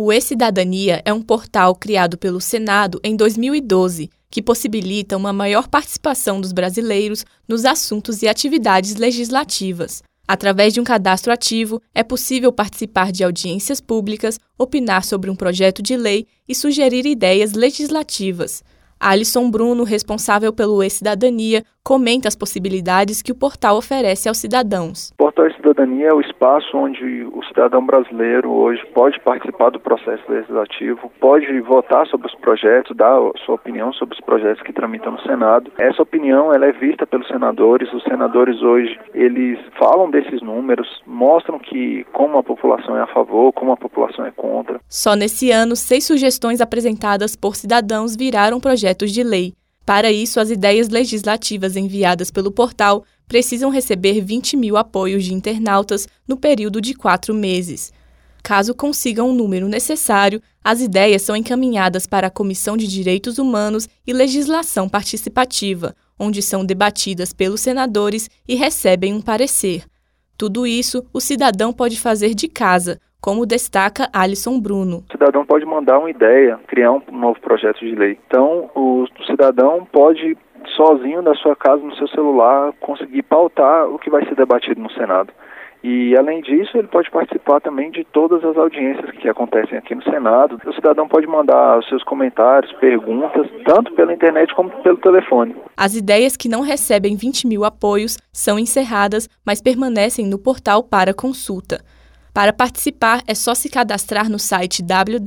O E-Cidadania é um portal criado pelo Senado em 2012, que possibilita uma maior participação dos brasileiros nos assuntos e atividades legislativas. Através de um cadastro ativo, é possível participar de audiências públicas, opinar sobre um projeto de lei e sugerir ideias legislativas. Alisson Bruno, responsável pelo E-Cidadania, comenta as possibilidades que o portal oferece aos cidadãos. O portal E-Cidadania é o espaço onde o cidadão brasileiro hoje pode participar do processo legislativo, pode votar sobre os projetos, dar sua opinião sobre os projetos que tramitam no Senado. Essa opinião ela é vista pelos senadores. Os senadores hoje eles falam desses números, mostram que como a população é a favor, como a população é contra. Só nesse ano, 6 sugestões apresentadas por cidadãos viraram projetos de lei. Para isso, as ideias legislativas enviadas pelo portal precisam receber 20 mil apoios de internautas no período de 4 meses. Caso consigam o número necessário, as ideias são encaminhadas para a Comissão de Direitos Humanos e Legislação Participativa, onde são debatidas pelos senadores e recebem um parecer. Tudo isso o cidadão pode fazer de casa, como destaca Alisson Bruno. O cidadão pode mandar uma ideia, criar um novo projeto de lei. Então, o cidadão pode, sozinho da sua casa, no seu celular, conseguir pautar o que vai ser debatido no Senado. E, além disso, ele pode participar também de todas as audiências que acontecem aqui no Senado. O cidadão pode mandar os seus comentários, perguntas, tanto pela internet como pelo telefone. As ideias que não recebem 20 mil apoios são encerradas, mas permanecem no portal para consulta. Para participar, é só se cadastrar no site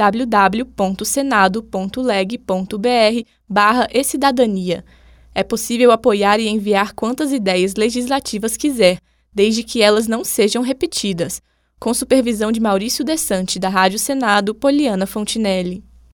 www.senado.leg.br/ecidadania. É possível apoiar e enviar quantas ideias legislativas quiser, desde que elas não sejam repetidas. Com supervisão de Maurício Desante, da Rádio Senado, Poliana Fontinelli.